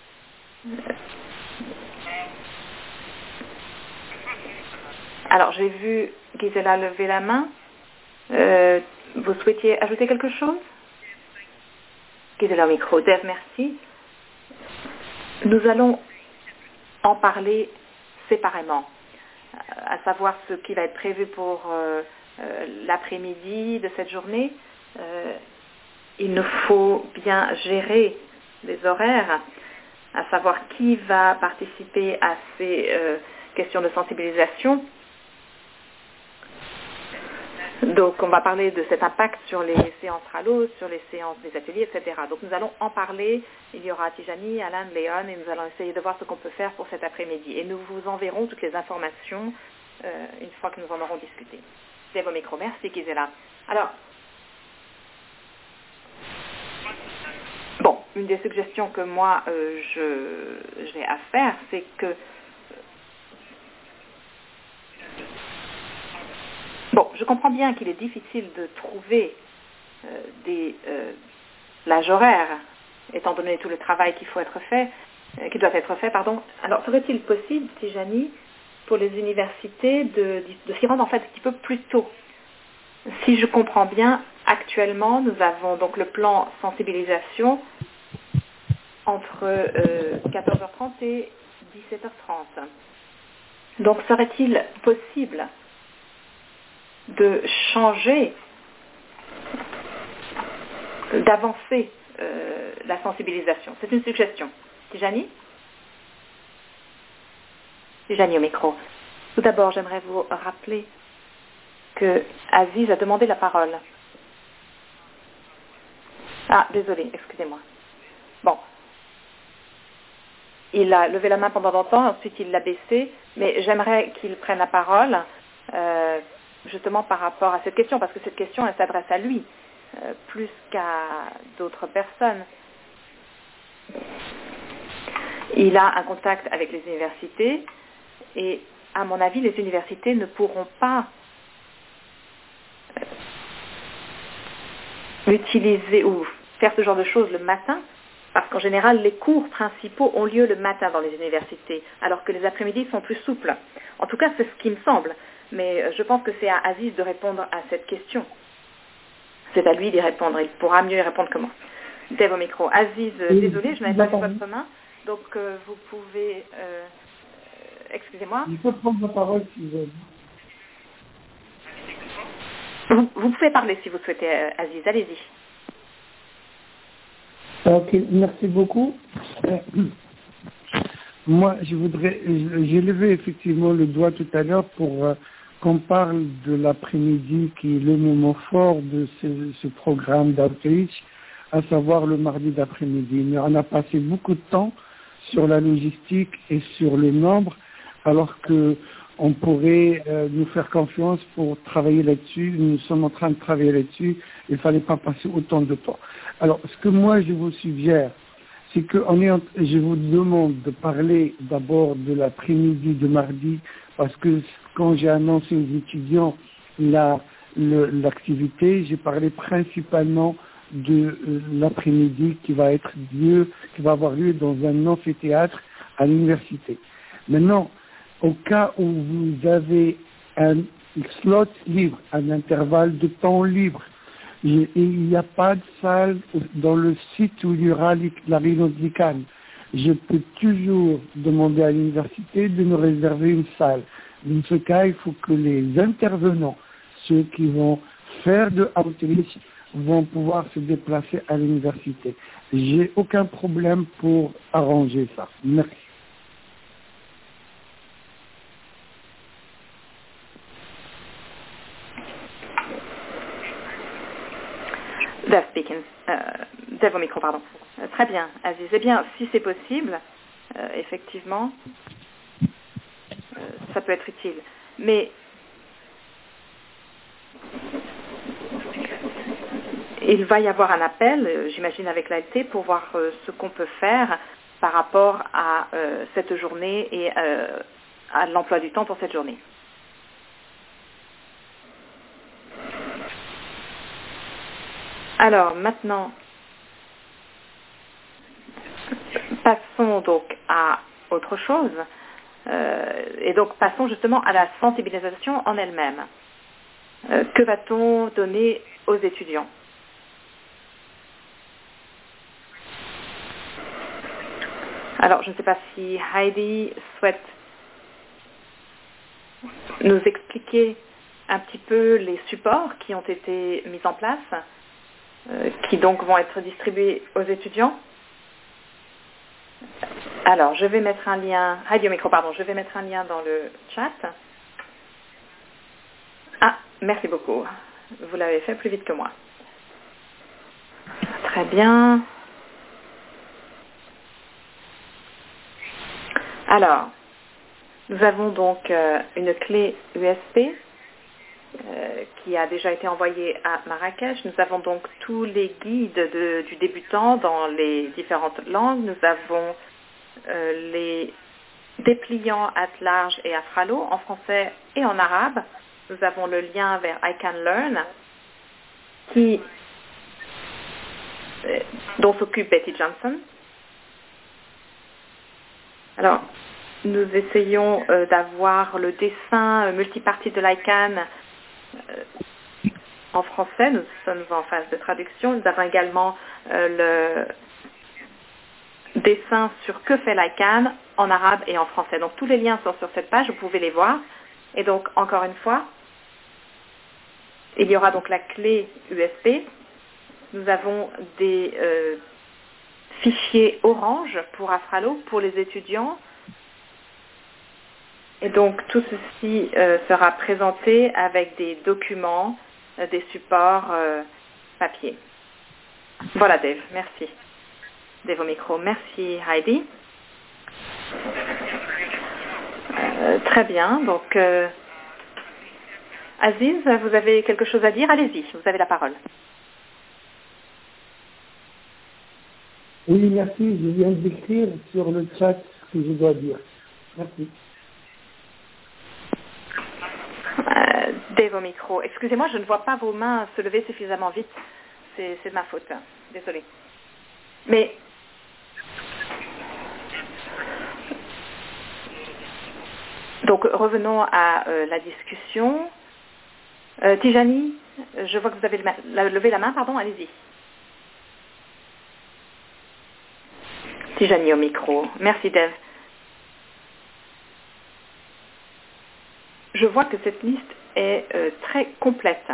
Alors, j'ai vu Gisela lever la main. Vous souhaitiez ajouter quelque chose? Gisela au micro. Dave, merci. Nous allons en parler séparément, à savoir ce qui va être prévu pour l'après-midi de cette journée. Il nous faut bien gérer les horaires, à savoir qui va participer à ces questions de sensibilisation. Donc, on va parler de cet impact sur les séances RALO, sur les séances des ateliers, etc. Donc, nous allons en parler. Il y aura Tijani, Alan, Léon, et nous allons essayer de voir ce qu'on peut faire pour cet après-midi. Et nous vous enverrons toutes les informations une fois que nous en aurons discuté. C'est vos micros. Merci, Gisela. Alors, bon, une des suggestions que moi, j'ai à faire, c'est que bon, je comprends bien qu'il est difficile de trouver des plages horaires, étant donné tout le travail qui doit être fait, pardon. Alors, serait-il possible, Tijani, pour les universités de s'y rendre en fait un petit peu plus tôt? Si je comprends bien, actuellement, nous avons donc le plan sensibilisation entre 14h30 et 17h30. Donc, serait-il possible de changer, d'avancer la sensibilisation? C'est une suggestion. Tijani? Tijani au micro. Tout d'abord, j'aimerais vous rappeler que Aziz a demandé la parole. Ah, désolé, excusez-moi. Bon. Il a levé la main pendant longtemps, ensuite il l'a baissée, mais j'aimerais qu'il prenne la parole justement par rapport à cette question, parce que cette question, elle s'adresse à lui, plus qu'à d'autres personnes. Il a un contact avec les universités, et à mon avis, les universités ne pourront pas utiliser ou faire ce genre de choses le matin, parce qu'en général, les cours principaux ont lieu le matin dans les universités, alors que les après-midi sont plus souples. En tout cas, c'est ce qui me semble. Mais je pense que c'est à Aziz de répondre à cette question. C'est à lui d'y répondre. Il pourra mieux y répondre que moi. Dave au micro. Aziz, Oui, désolé, je n'avais pas vu votre main. Donc, vous pouvez... excusez-moi. Je peux prendre la parole si vous voulez. Vous pouvez parler si vous souhaitez, Aziz. Allez-y. Ok, merci beaucoup. Moi, j'ai levé effectivement le doigt tout à l'heure pour qu'on parle de l'après-midi qui est le moment fort de ce programme d'outreach, à savoir le mardi d'après-midi. Mais on a passé beaucoup de temps sur la logistique et sur le nombre, alors que on pourrait nous faire confiance pour travailler là-dessus. Nous sommes en train de travailler là-dessus. Il ne fallait pas passer autant de temps. Alors, ce que moi je vous suggère, c'est que je vous demande de parler d'abord de l'après-midi de mardi, parce que quand j'ai annoncé aux étudiants l'activité, j'ai parlé principalement de l'après-midi qui va avoir lieu dans un amphithéâtre à l'université. Maintenant, au cas où vous avez un slot libre, un intervalle de temps libre, il n'y a pas de salle dans le site où il y aura la réunion de l'ICANN. Je peux toujours demander à l'université de nous réserver une salle. Dans ce cas, il faut que les intervenants, ceux qui vont faire de outreach, vont pouvoir se déplacer à l'université. J'ai aucun problème pour arranger ça. Merci. Dave au micro, pardon. Très bien, Aziz. Eh bien, si c'est possible, effectivement, ça peut être utile. Mais il va y avoir un appel, j'imagine, avec l'ALT pour voir ce qu'on peut faire par rapport à cette journée et à l'emploi du temps pour cette journée. Alors, maintenant, passons donc à autre chose. Et donc, passons justement à la sensibilisation en elle-même. Que va-t-on donner aux étudiants ? Alors, je ne sais pas si Heidi souhaite nous expliquer un petit peu les supports qui ont été mis en place, qui donc vont être distribués aux étudiants. Alors, je vais mettre un lien, Heidi au micro, pardon, je vais mettre un lien dans le chat. Ah, merci beaucoup. Vous l'avez fait plus vite que moi. Très bien. Alors, nous avons donc une clé USB qui a déjà été envoyée à Marrakech. Nous avons donc tous les guides du débutant dans les différentes langues. Nous avons les dépliants at large et à Fralo en français et en arabe. Nous avons le lien vers I Can Learn dont s'occupe Betty Johnson. Alors, nous essayons d'avoir le dessin multipartie de l'ICANN en français. Nous sommes en phase de traduction. Nous avons également le dessin sur que fait l'ICANN en arabe et en français. Donc, tous les liens sont sur cette page. Vous pouvez les voir. Et donc, encore une fois, il y aura donc la clé USB. Nous avons des fichiers orange pour Afralo, pour les étudiants. Et donc, tout ceci sera présenté avec des documents, des supports papier. Voilà, Dave. Merci. Dave au micro. Merci, Heidi. Très bien. Donc, Aziz, vous avez quelque chose à dire? Allez-y, vous avez la parole. Oui, merci. Je viens d'écrire sur le chat ce que je dois dire. Merci. Dave au micro. Excusez-moi, je ne vois pas vos mains se lever suffisamment vite. C'est de ma faute. Désolée. Mais donc revenons à la discussion. Tijani, je vois que vous avez levé la main, pardon, allez-y. Tijani au micro. Merci Dev. Je vois que cette liste est très complète.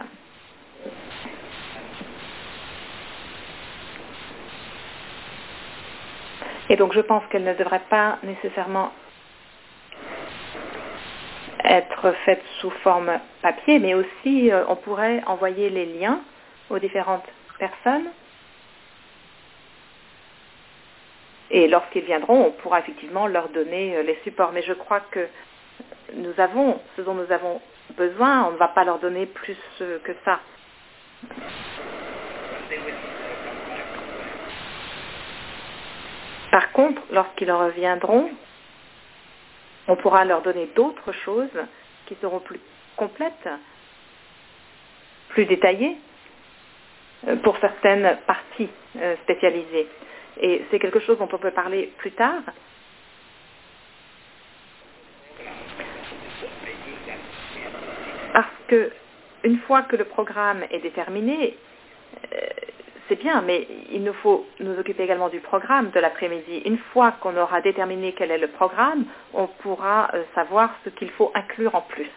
Et donc je pense qu'elle ne devrait pas nécessairement être faite sous forme papier, mais aussi on pourrait envoyer les liens aux différentes personnes. Et lorsqu'ils viendront, on pourra effectivement leur donner les supports. Mais je crois que nous avons ce dont nous avons besoin, on ne va pas leur donner plus que ça. Par contre, lorsqu'ils reviendront, on pourra leur donner d'autres choses qui seront plus complètes, plus détaillées, pour certaines parties spécialisées. Et c'est quelque chose dont on peut parler plus tard. Parce que une fois que le programme est déterminé, c'est bien, mais il nous faut nous occuper également du programme de l'après-midi. Une fois qu'on aura déterminé quel est le programme, on pourra savoir ce qu'il faut inclure en plus.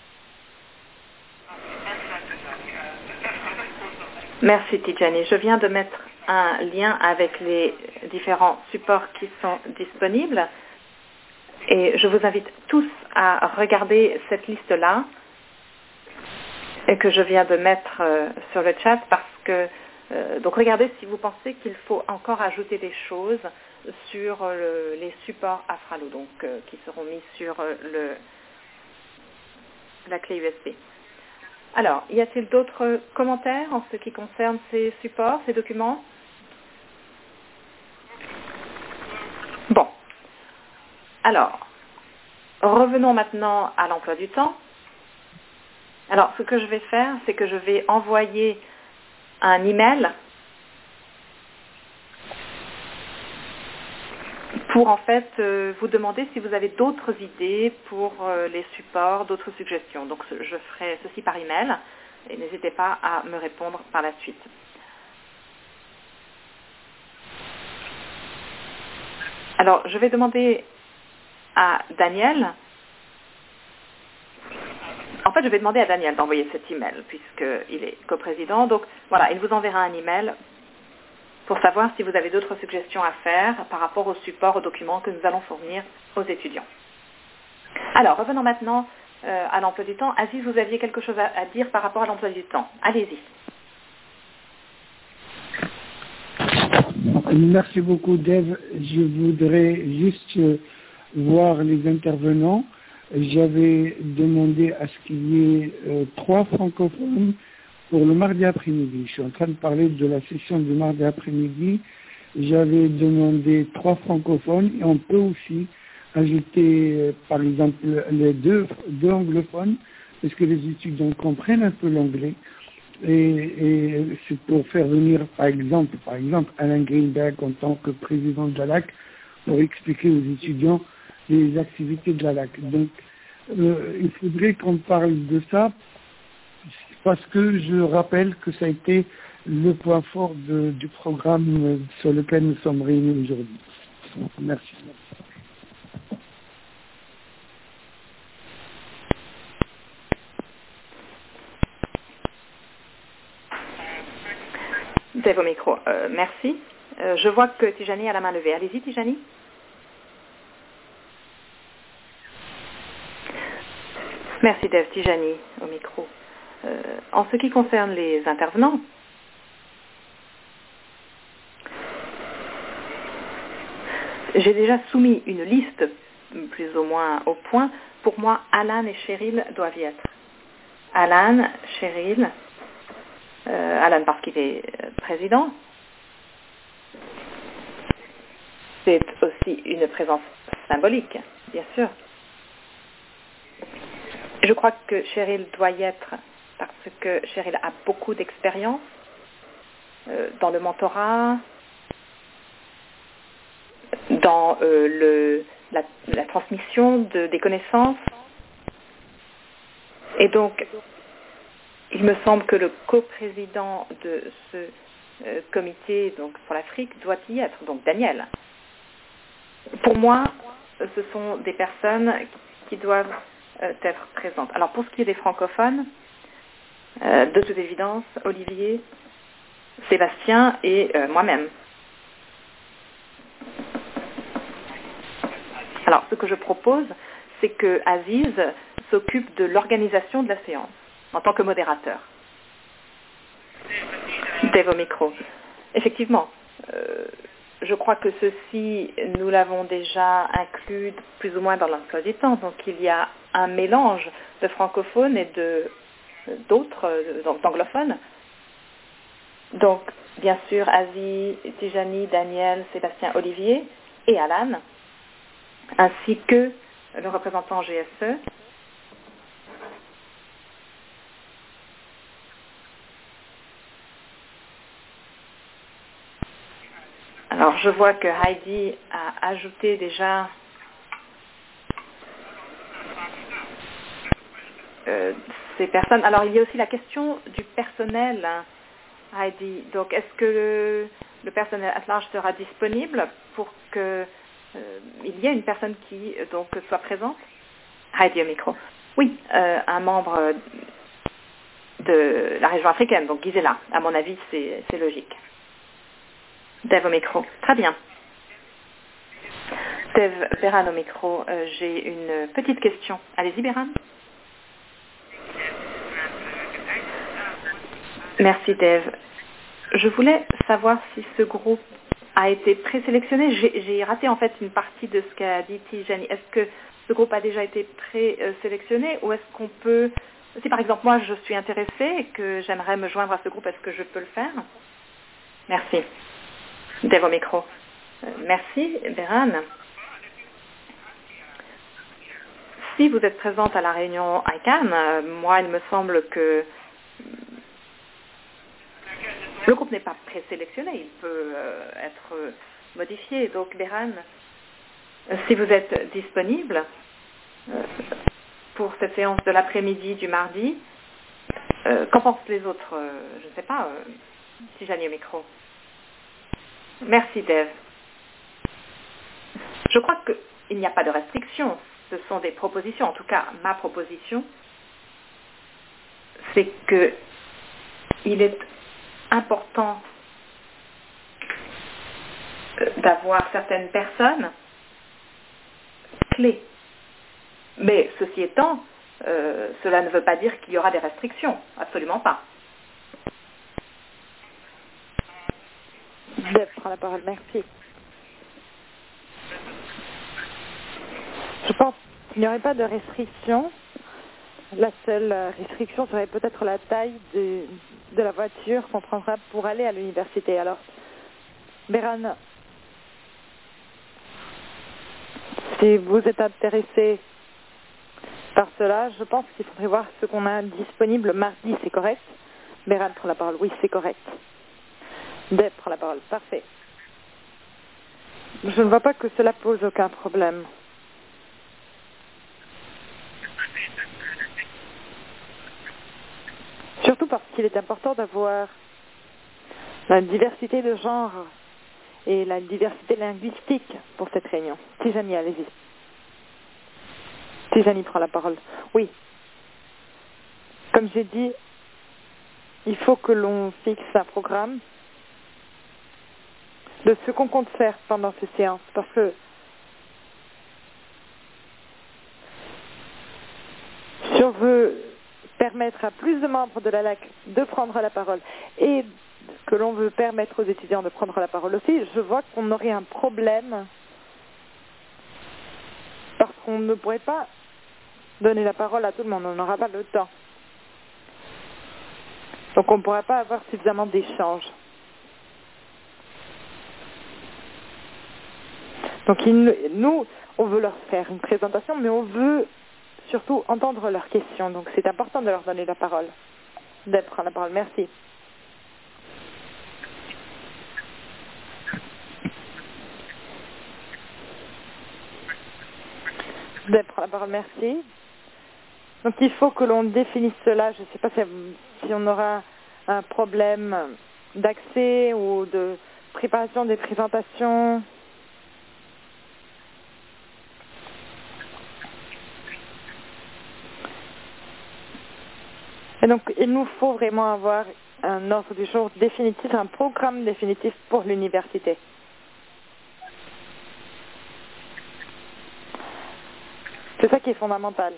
Merci Tijani. Je viens de mettre un lien avec les différents supports qui sont disponibles et je vous invite tous à regarder cette liste-là et que je viens de mettre sur le chat parce que donc regardez si vous pensez qu'il faut encore ajouter des choses sur les supports Afralo, donc qui seront mis sur la clé USB. Alors, y a-t-il d'autres commentaires en ce qui concerne ces supports, ces documents? Bon. Alors, revenons maintenant à l'emploi du temps. Alors, ce que je vais faire, c'est que je vais envoyer un email pour en fait vous demander si vous avez d'autres idées pour les supports, d'autres suggestions. Donc je ferai ceci par email et n'hésitez pas à me répondre par la suite. Alors je vais demander à Daniel, en fait je vais demander à Daniel d'envoyer cet email puisqu'il est coprésident. Donc voilà, il vous enverra un email pour savoir si vous avez d'autres suggestions à faire par rapport au support, aux documents que nous allons fournir aux étudiants. Alors, revenons maintenant à l'emploi du temps. Aziz, vous aviez quelque chose à dire par rapport à l'emploi du temps. Allez-y. Merci beaucoup, Dev. Je voudrais juste voir les intervenants. J'avais demandé à ce qu'il y ait 3 francophones pour le mardi après-midi. Je suis en train de parler de la session du mardi après-midi. J'avais demandé 3 francophones et on peut aussi ajouter, par exemple, les deux anglophones, parce que les étudiants comprennent un peu l'anglais. Et c'est pour faire venir, par exemple, Alain Greenberg en tant que président de la LAC, pour expliquer aux étudiants les activités de la LAC. Donc, il faudrait qu'on parle de ça, parce que je rappelle que ça a été le point fort du programme sur lequel nous sommes réunis aujourd'hui. Merci. C'est vos micros. Merci. Je vois que Tijani a la main levée. Allez-y, Tijani. Merci, Dev. Tijani au micro. En ce qui concerne les intervenants, j'ai déjà soumis une liste plus ou moins au point. Pour moi, Alan et Cheryl doivent y être. Alan, Cheryl, Alan parce qu'il est président. C'est aussi une présence symbolique, bien sûr. Je crois que Cheryl doit y être parce que Cheryl a beaucoup d'expérience dans le mentorat, dans la transmission des connaissances. Et donc, il me semble que le coprésident de ce comité donc pour l'Afrique doit y être, donc Daniel. Pour moi, ce sont des personnes qui doivent être présentes. Alors pour ce qui est des francophones, de toute évidence, Olivier, Sébastien et moi-même. Alors ce que je propose, c'est que Aziz s'occupe de l'organisation de la séance en tant que modérateur. Dave au micro. Effectivement, je crois que ceci, nous l'avons déjà inclus plus ou moins dans l'emploi du temps. Donc il y a un mélange de francophones et d'autres, d'anglophones. Donc, bien sûr, Aziz, Tijani, Daniel, Sébastien, Olivier et Alan, ainsi que le représentant GSE. Alors, je vois que Heidi a ajouté déjà ces personnes. Alors, il y a aussi la question du personnel, Heidi. Donc, est-ce que le personnel at large sera disponible pour que il y ait une personne qui donc soit présente? Heidi au micro. Oui, un membre de la région africaine, donc Gisela. À mon avis, c'est logique. Dave au micro. Très bien. Dave, Béran au micro. J'ai une petite question. Allez-y, Béran. Merci, Dave. Je voulais savoir si ce groupe a été présélectionné. J'ai raté en fait une partie de ce qu'a dit Tijani. Est-ce que ce groupe a déjà été présélectionné ou est-ce qu'on peut... Si par exemple moi je suis intéressée et que j'aimerais me joindre à ce groupe, est-ce que je peux le faire? Merci. Dave au micro. Merci, Béran. Si vous êtes présente à la réunion ICANN, moi il me semble que le groupe n'est pas présélectionné, il peut être modifié. Donc, Béran, si vous êtes disponible pour cette séance de l'après-midi du mardi, qu'en pensent les autres? Je ne sais pas, si j'ai au micro. Merci, Dave. Je crois qu'il n'y a pas de restriction. Ce sont des propositions. En tout cas, ma proposition, c'est qu'il est important d'avoir certaines personnes clés. Mais ceci étant, cela ne veut pas dire qu'il y aura des restrictions. Absolument pas. Deb prend la parole. Merci. Je pense qu'il n'y aurait pas de restriction. La seule restriction serait peut-être la taille de la voiture qu'on prendra pour aller à l'université. Alors, Béran, si vous êtes intéressé par cela, je pense qu'il faudrait voir ce qu'on a disponible mardi, c'est correct? Béran prend la parole. Oui, c'est correct. Deb prend la parole. Parfait. Je ne vois pas que cela pose aucun problème. Surtout parce qu'il est important d'avoir la diversité de genre et la diversité linguistique pour cette réunion. Tijani, allez-y. Tijani prend la parole. Oui. Comme j'ai dit, il faut que l'on fixe un programme de ce qu'on compte faire pendant ces séances. Parce que si on veut permettre à plus de membres de la LAC de prendre la parole et que l'on veut permettre aux étudiants de prendre la parole aussi, je vois qu'on aurait un problème parce qu'on ne pourrait pas donner la parole à tout le monde, on n'aura pas le temps. Donc on ne pourra pas avoir suffisamment d'échanges. Donc nous, on veut leur faire une présentation, mais on veut surtout entendre leurs questions. Donc c'est important de leur donner la parole. Deb prend la parole. Merci. Deb prend la parole. Merci. Donc il faut que l'on définisse cela. Je ne sais pas si on aura un problème d'accès ou de préparation des présentations. Et donc, il nous faut vraiment avoir un ordre du jour définitif, un programme définitif pour l'université. C'est ça qui est fondamental.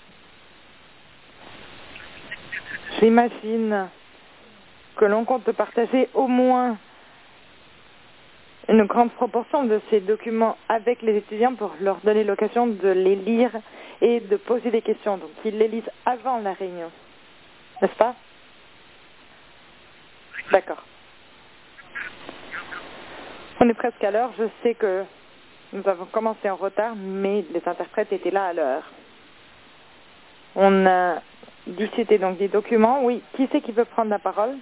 J'imagine que l'on compte partager au moins une grande proportion de ces documents avec les étudiants pour leur donner l'occasion de les lire et de poser des questions. Donc, ils les lisent avant la réunion. N'est-ce pas? D'accord. On est presque à l'heure. Je sais que nous avons commencé en retard, mais les interprètes étaient là à l'heure. On a discuté donc des documents. Oui, qui c'est qui veut prendre la parole?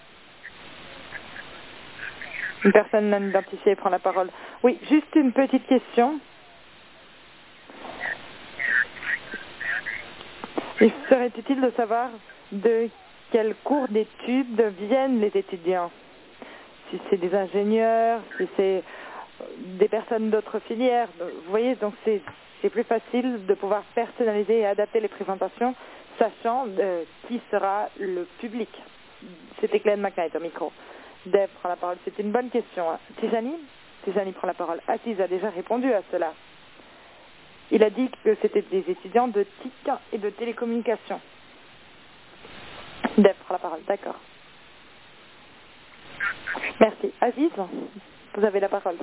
Une personne non identifiée prend la parole. Oui, juste une petite question. Il serait utile de savoir de quel cours d'études viennent les étudiants. Si c'est des ingénieurs, si c'est des personnes d'autres filières. Vous voyez, donc c'est plus facile de pouvoir personnaliser et adapter les présentations, sachant qui sera le public. C'était Glenn McKnight au micro. Dave prend la parole. C'est une bonne question. Hein. Tijani prend la parole. Aziz a déjà répondu à cela. Il a dit que c'était des étudiants de TIC et de télécommunications. Dave prend la parole. D'accord. Merci. Aziz, vous avez la parole.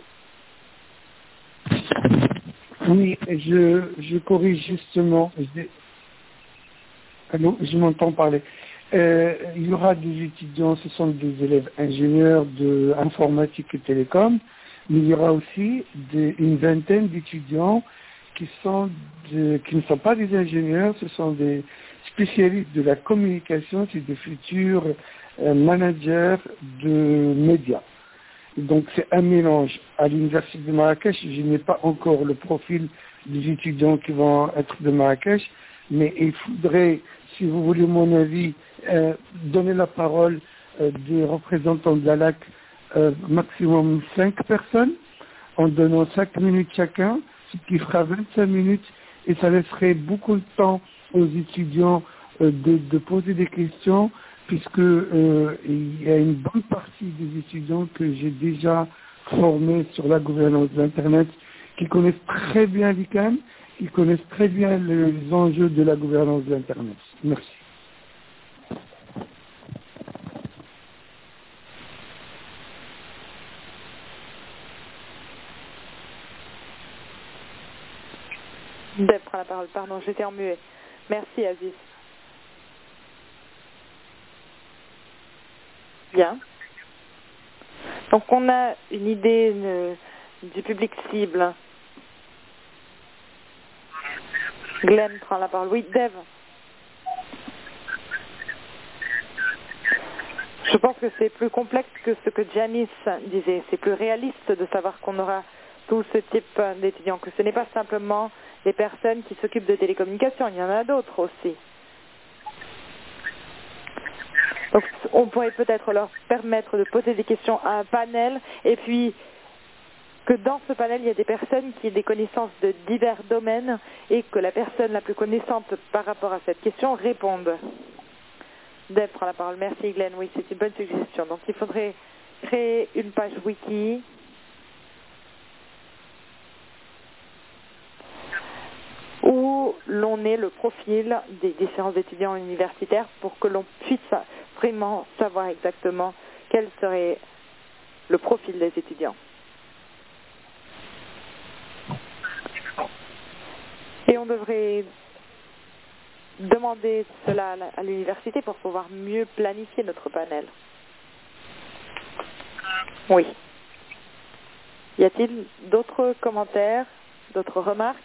Oui, je corrige justement. Allô, je m'entends parler. Il y aura des étudiants, ce sont des élèves ingénieurs de informatique et télécom, mais il y aura aussi une vingtaine d'étudiants qui ne sont pas des ingénieurs, ce sont des spécialistes de la communication, c'est des futurs managers de médias. Donc c'est un mélange. À l'université de Marrakech, je n'ai pas encore le profil des étudiants qui vont être de Marrakech, mais il faudrait, si vous voulez mon avis, donner la parole des représentants de la LAC, maximum 5 personnes, en donnant 5 minutes chacun, ce qui fera 25 minutes, et ça laisserait beaucoup de temps aux étudiants de poser des questions, puisque il y a une bonne partie des étudiants que j'ai déjà formés sur la gouvernance de l'Internet, qui connaissent très bien l'ICANN, qui connaissent très bien les enjeux de la gouvernance de l'Internet. Merci. Deb prend la parole. Pardon, j'étais en muet. Merci, Aziz. Bien. Donc, on a une idée du public cible. Glenn prend la parole. Oui, Dev. Je pense que c'est plus complexe que ce que Janice disait. C'est plus réaliste de savoir qu'on aura tout ce type d'étudiants, que ce n'est pas simplement les personnes qui s'occupent de télécommunications, il y en a d'autres aussi. Donc, on pourrait peut-être leur permettre de poser des questions à un panel, et puis que dans ce panel, il y a des personnes qui aient des connaissances de divers domaines, et que la personne la plus connaissante par rapport à cette question réponde. Deb prend la parole. Merci Glenn. Oui, c'est une bonne suggestion. Donc, il faudrait créer une page wiki où l'on ait le profil des différents étudiants universitaires pour que l'on puisse vraiment savoir exactement quel serait le profil des étudiants. Et on devrait demander cela à l'université pour pouvoir mieux planifier notre panel. Oui. Y a-t-il d'autres commentaires, d'autres remarques?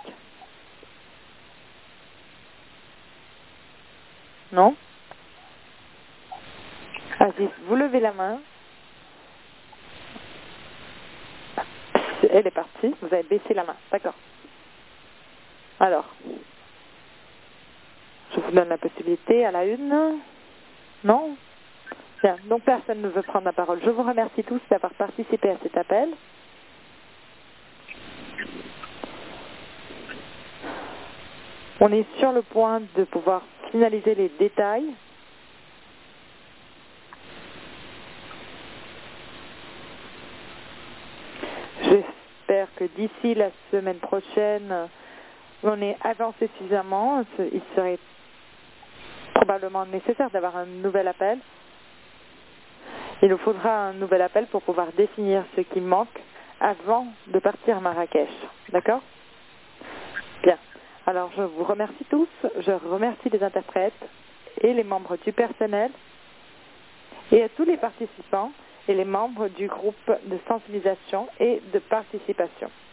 Non? Aziz, vous levez la main. Elle est partie. Vous avez baissé la main. D'accord. Alors, je vous donne la possibilité à la une. Non? Bien. Donc, personne ne veut prendre la parole. Je vous remercie tous d'avoir participé à cet appel. On est sur le point de pouvoir finaliser les détails que d'ici la semaine prochaine, on est avancé suffisamment, il serait probablement nécessaire d'avoir un nouvel appel. Il nous faudra un nouvel appel pour pouvoir définir ce qui manque avant de partir à Marrakech. D'accord? Bien. Alors, je vous remercie tous. Je remercie les interprètes et les membres du personnel et à tous les participants et les membres du groupe de sensibilisation et de participation.